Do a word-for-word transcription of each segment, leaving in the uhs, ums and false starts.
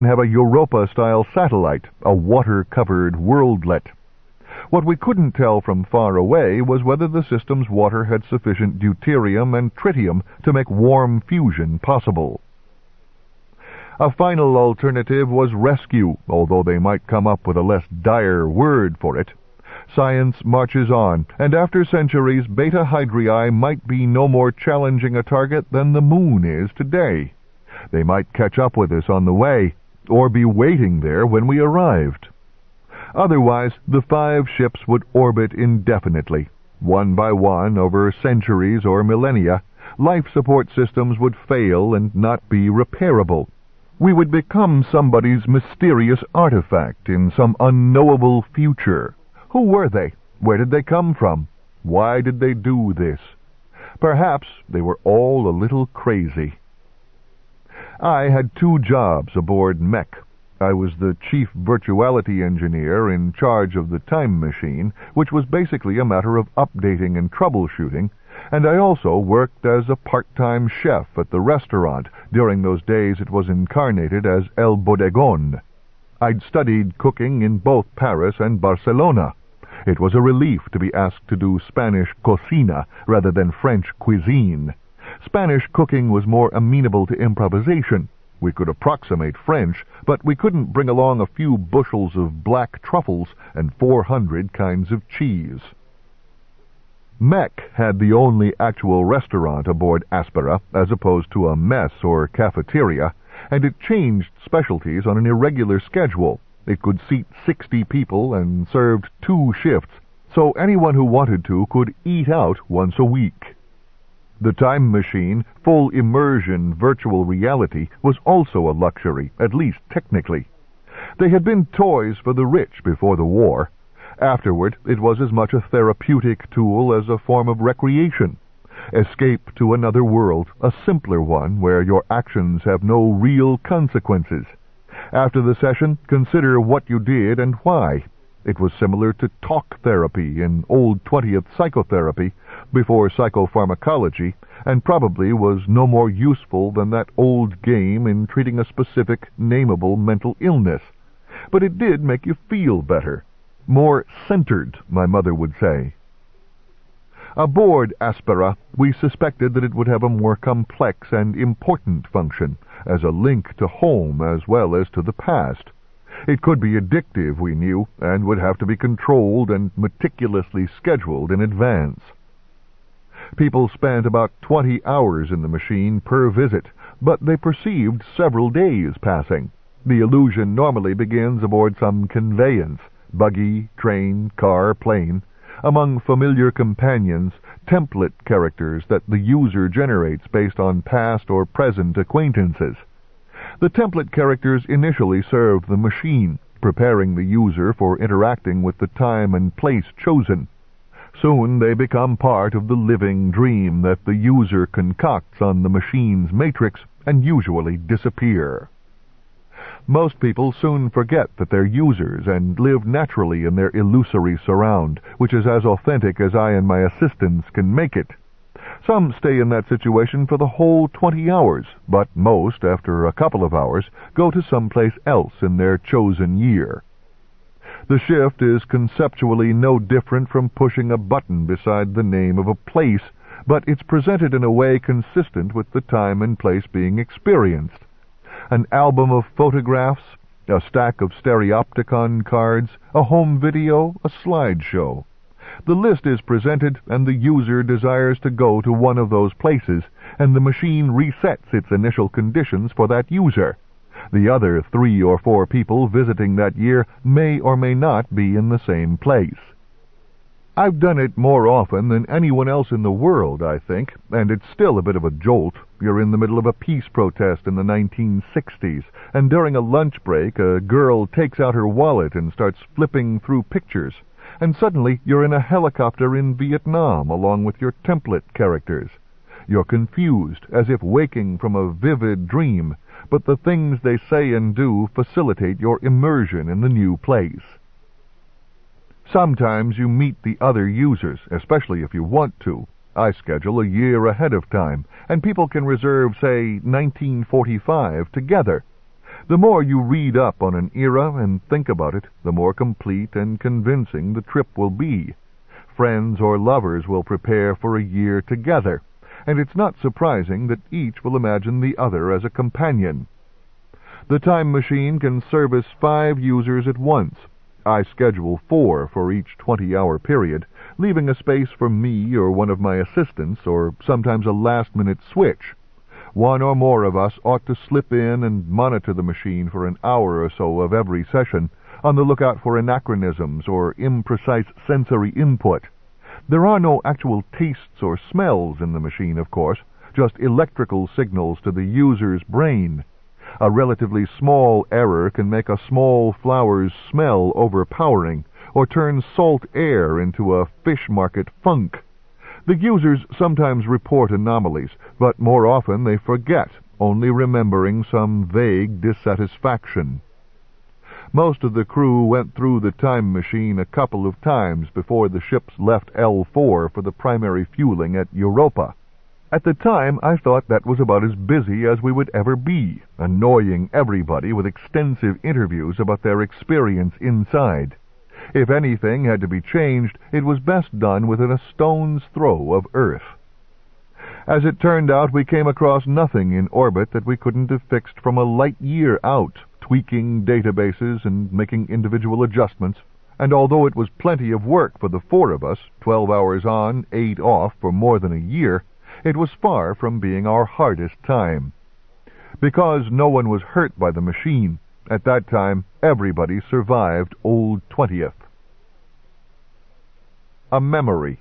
have a Europa-style satellite, a water-covered worldlet. What we couldn't tell from far away was whether the system's water had sufficient deuterium and tritium to make warm fusion possible. A final alternative was rescue, although they might come up with a less dire word for it. Science marches on, and after centuries, Beta Hydrii might be no more challenging a target than the moon is today. They might catch up with us on the way, or be waiting there when we arrived. Otherwise, the five ships would orbit indefinitely. One by one, over centuries or millennia, life support systems would fail and not be repairable. We would become somebody's mysterious artifact in some unknowable future. Who were they? Where did they come from? Why did they do this? Perhaps they were all a little crazy. I had two jobs aboard Mech. I was the chief virtuality engineer in charge of the time machine, which was basically a matter of updating and troubleshooting, and I also worked as a part-time chef at the restaurant during those days it was incarnated as El Bodegón. I'd studied cooking in both Paris and Barcelona. It was a relief to be asked to do Spanish cocina rather than French cuisine. Spanish cooking was more amenable to improvisation. We could approximate French, but we couldn't bring along a few bushels of black truffles and four hundred kinds of cheese. Mech had the only actual restaurant aboard Aspera, as opposed to a mess or cafeteria, and it changed specialties on an irregular schedule. It could seat sixty people and served two shifts, so anyone who wanted to could eat out once a week. The time machine, full immersion virtual reality, was also a luxury, at least technically. They had been toys for the rich before the war. Afterward, it was as much a therapeutic tool as a form of recreation. Escape to another world, a simpler one where your actions have no real consequences. After the session, consider what you did and why. It was similar to talk therapy in old twentieth psychotherapy before psychopharmacology, and probably was no more useful than that old game in treating a specific, nameable mental illness. But it did make you feel better. More centered, my mother would say. Aboard Aspera, we suspected that it would have a more complex and important function, as a link to home as well as to the past. It could be addictive, we knew, and would have to be controlled and meticulously scheduled in advance. People spent about twenty hours in the machine per visit, but they perceived several days passing. The illusion normally begins aboard some conveyance, buggy, train, car, plane, among familiar companions, template characters that the user generates based on past or present acquaintances. The template characters initially serve the machine, preparing the user for interacting with the time and place chosen. Soon they become part of the living dream that the user concocts on the machine's matrix and usually disappear. Most people soon forget that they're users and live naturally in their illusory surround, which is as authentic as I and my assistants can make it. Some stay in that situation for the whole twenty hours, but most, after a couple of hours, go to someplace else in their chosen year. The shift is conceptually no different from pushing a button beside the name of a place, but it's presented in a way consistent with the time and place being experienced. An album of photographs, a stack of stereopticon cards, a home video, a slideshow. The list is presented, and the user desires to go to one of those places, and the machine resets its initial conditions for that user. The other three or four people visiting that year may or may not be in the same place. I've done it more often than anyone else in the world, I think, and it's still a bit of a jolt. You're in the middle of a peace protest in the nineteen sixties, and during a lunch break, a girl takes out her wallet and starts flipping through pictures, and suddenly you're in a helicopter in Vietnam along with your template characters. You're confused, as if waking from a vivid dream, but the things they say and do facilitate your immersion in the new place. Sometimes you meet the other users, especially if you want to. I schedule a year ahead of time, and people can reserve, say, nineteen forty-five together. The more you read up on an era and think about it, the more complete and convincing the trip will be. Friends or lovers will prepare for a year together, and it's not surprising that each will imagine the other as a companion. The time machine can service five users at once. I schedule four for each twenty-hour period, leaving a space for me or one of my assistants, or sometimes a last-minute switch. One or more of us ought to slip in and monitor the machine for an hour or so of every session, on the lookout for anachronisms or imprecise sensory input. There are no actual tastes or smells in the machine, of course, just electrical signals to the user's brain. A relatively small error can make a small flower's smell overpowering, or turn salt air into a fish market funk. The users sometimes report anomalies, but more often they forget, only remembering some vague dissatisfaction. Most of the crew went through the time machine a couple of times before the ships left L four for the primary fueling at Europa. At the time, I thought that was about as busy as we would ever be, annoying everybody with extensive interviews about their experience inside. If anything had to be changed, it was best done within a stone's throw of Earth. As it turned out, we came across nothing in orbit that we couldn't have fixed from a light year out, tweaking databases and making individual adjustments, and although it was plenty of work for the four of us, twelve hours on, eight off for more than a year, it was far from being our hardest time. Because no one was hurt by the machine, at that time everybody survived Old Twentieth. A memory.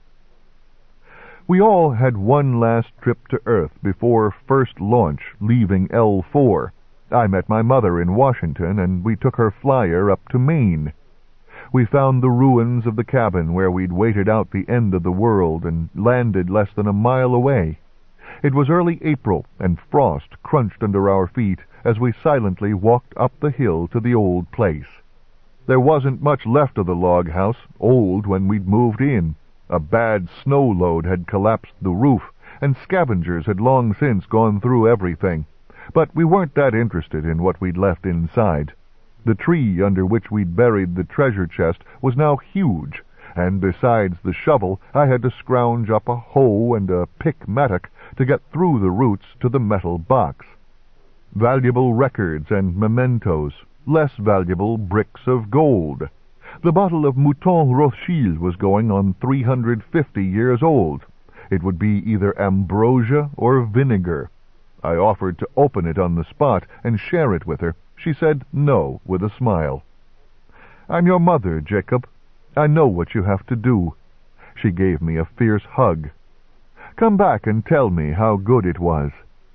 We all had one last trip to Earth before first launch, leaving L four. I met my mother in Washington, and we took her flyer up to Maine. We found the ruins of the cabin where we'd waited out the end of the world and landed less than a mile away. It was early April, and frost crunched under our feet as we silently walked up the hill to the old place. There wasn't much left of the log house, old when we'd moved in. A bad snow load had collapsed the roof, and scavengers had long since gone through everything. But we weren't that interested in what we'd left inside. The tree under which we'd buried the treasure chest was now huge, and besides the shovel, I had to scrounge up a hoe and a pick mattock to get through the roots to the metal box. Valuable records and mementos, less valuable bricks of gold. The bottle of Mouton Rothschild was going on three hundred fifty years old. It would be either ambrosia or vinegar. I offered to open it on the spot and share it with her. She said no with a smile. "I'm your mother, Jacob. I know what you have to do." She gave me a fierce hug. "Come back and tell me how good it was."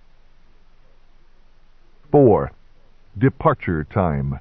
Four. Departure time.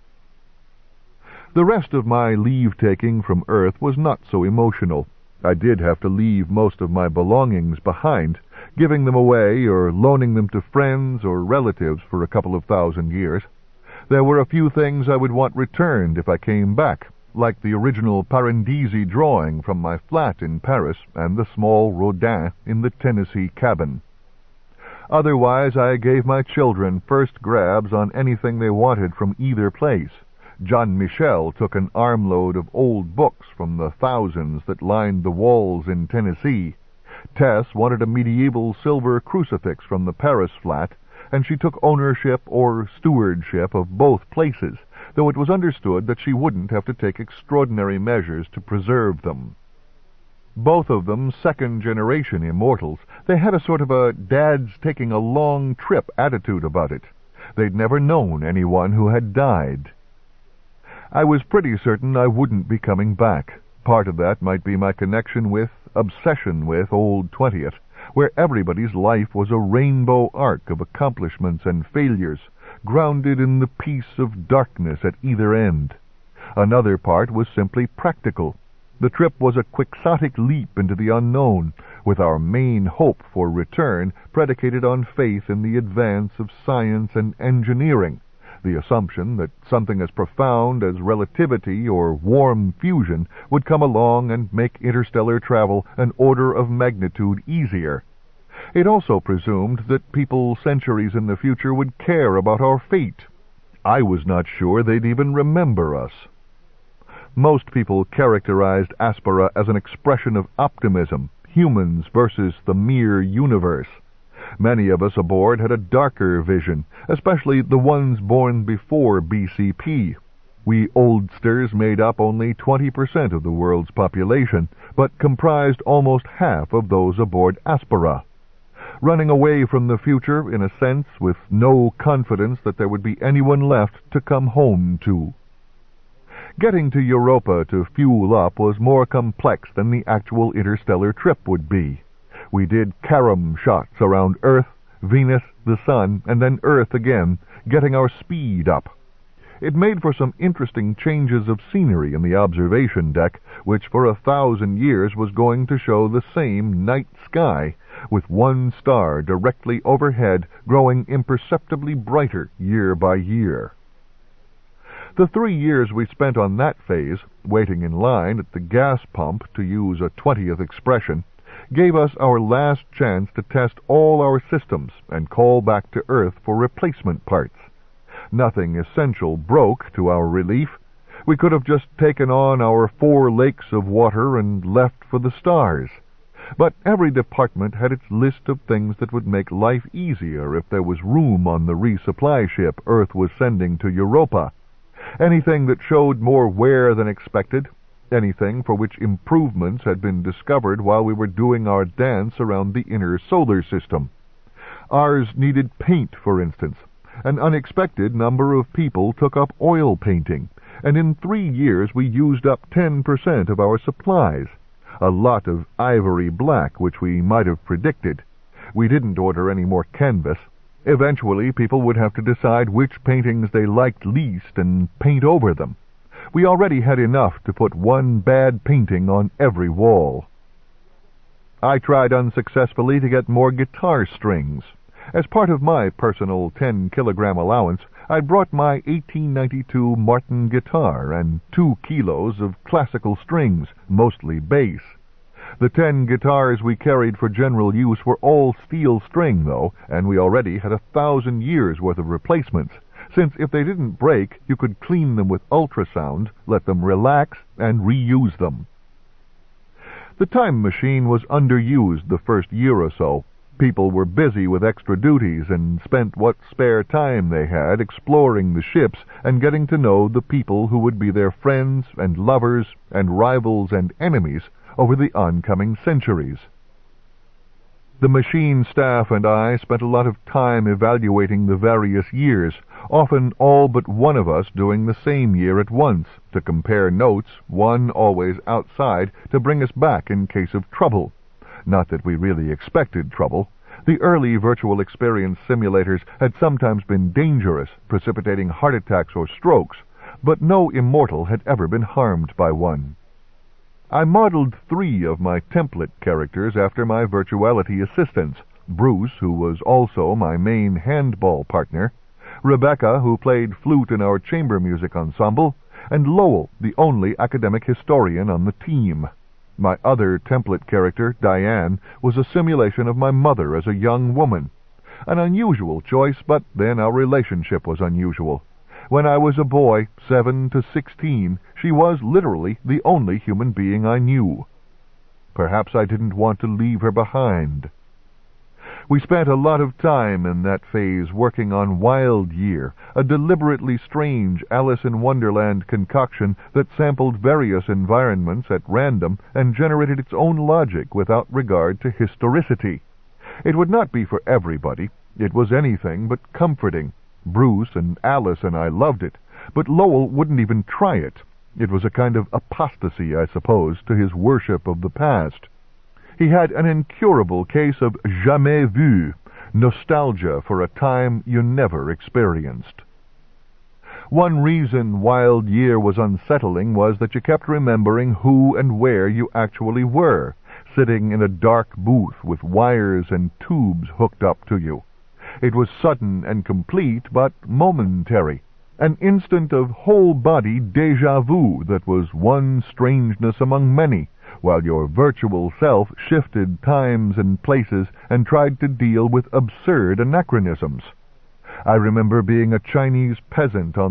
The rest of my leave-taking from Earth was not so emotional. I did have to leave most of my belongings behind, giving them away or loaning them to friends or relatives for a couple of thousand years. There were a few things I would want returned if I came back, like the original Parandisi drawing from my flat in Paris and the small Rodin in the Tennessee cabin. Otherwise, I gave my children first grabs on anything they wanted from either place. John Michel took an armload of old books from the thousands that lined the walls in Tennessee. Tess wanted a medieval silver crucifix from the Paris flat, and she took ownership or stewardship of both places, though it was understood that she wouldn't have to take extraordinary measures to preserve them. Both of them second-generation immortals, they had a sort of a dad's-taking-a-long-trip attitude about it. They'd never known anyone who had died. I was pretty certain I wouldn't be coming back. Part of that might be my connection with, obsession with, Old Twentieth, where everybody's life was a rainbow arc of accomplishments and failures, grounded in the peace of darkness at either end. Another part was simply practical. The trip was a quixotic leap into the unknown, with our main hope for return predicated on faith in the advance of science and engineering, the assumption that something as profound as relativity or warm fusion would come along and make interstellar travel an order of magnitude easier. It also presumed that people centuries in the future would care about our fate. I was not sure they'd even remember us. Most people characterized Aspera as an expression of optimism, humans versus the mere universe. Many of us aboard had a darker vision, especially the ones born before B C P. We oldsters made up only twenty percent of the world's population, but comprised almost half of those aboard Aspera. Running away from the future, in a sense, with no confidence that there would be anyone left to come home to. Getting to Europa to fuel up was more complex than the actual interstellar trip would be. We did carom shots around Earth, Venus, the Sun, and then Earth again, getting our speed up. It made for some interesting changes of scenery in the observation deck, which for a thousand years was going to show the same night sky, with one star directly overhead growing imperceptibly brighter year by year. The three years we spent on that phase, waiting in line at the gas pump, to use a twentieth expression, gave us our last chance to test all our systems and call back to Earth for replacement parts. Nothing essential broke, to our relief. We could have just taken on our four lakes of water and left for the stars. But every department had its list of things that would make life easier if there was room on the resupply ship Earth was sending to Europa. Anything that showed more wear than expected, anything for which improvements had been discovered while we were doing our dance around the inner solar system. Ours needed paint, for instance. An unexpected number of people took up oil painting, and in three years we used up ten percent of our supplies. A lot of ivory black, which we might have predicted. We didn't order any more canvas. Eventually, people would have to decide which paintings they liked least and paint over them. We already had enough to put one bad painting on every wall. I tried unsuccessfully to get more guitar strings. As part of my personal ten-kilogram allowance, I brought my eighteen ninety-two Martin guitar and two kilos of classical strings, mostly bass. The ten guitars we carried for general use were all steel string, though, and we already had a thousand years' worth of replacements, since if they didn't break, you could clean them with ultrasound, let them relax, and reuse them. The time machine was underused the first year or so. People were busy with extra duties and spent what spare time they had exploring the ships and getting to know the people who would be their friends and lovers and rivals and enemies over the oncoming centuries. The machine staff and I spent a lot of time evaluating the various years, often all but one of us doing the same year at once, to compare notes, one always outside, to bring us back in case of trouble. Not that we really expected trouble. The early virtual experience simulators had sometimes been dangerous, precipitating heart attacks or strokes, but no immortal had ever been harmed by one. I modeled three of my template characters after my virtuality assistants: Bruce, who was also my main handball partner, Rebecca, who played flute in our chamber music ensemble, and Lowell, the only academic historian on the team. My other template character, Diane, was a simulation of my mother as a young woman. An unusual choice, but then our relationship was unusual. When I was a boy, seven to sixteen, she was literally the only human being I knew. Perhaps I didn't want to leave her behind. We spent a lot of time in that phase working on Wild Year, a deliberately strange Alice in Wonderland concoction that sampled various environments at random and generated its own logic without regard to historicity. It would not be for everybody. It was anything but comforting. Bruce and Alice and I loved it, but Lowell wouldn't even try it. It was a kind of apostasy, I suppose, to his worship of the past. He had an incurable case of jamais vu, nostalgia for a time you never experienced. One reason Wild Year was unsettling was that you kept remembering who and where you actually were, sitting in a dark booth with wires and tubes hooked up to you. It was sudden and complete, but momentary. An instant of whole-body déjà vu that was one strangeness among many, while your virtual self shifted times and places and tried to deal with absurd anachronisms. I remember being a Chinese peasant on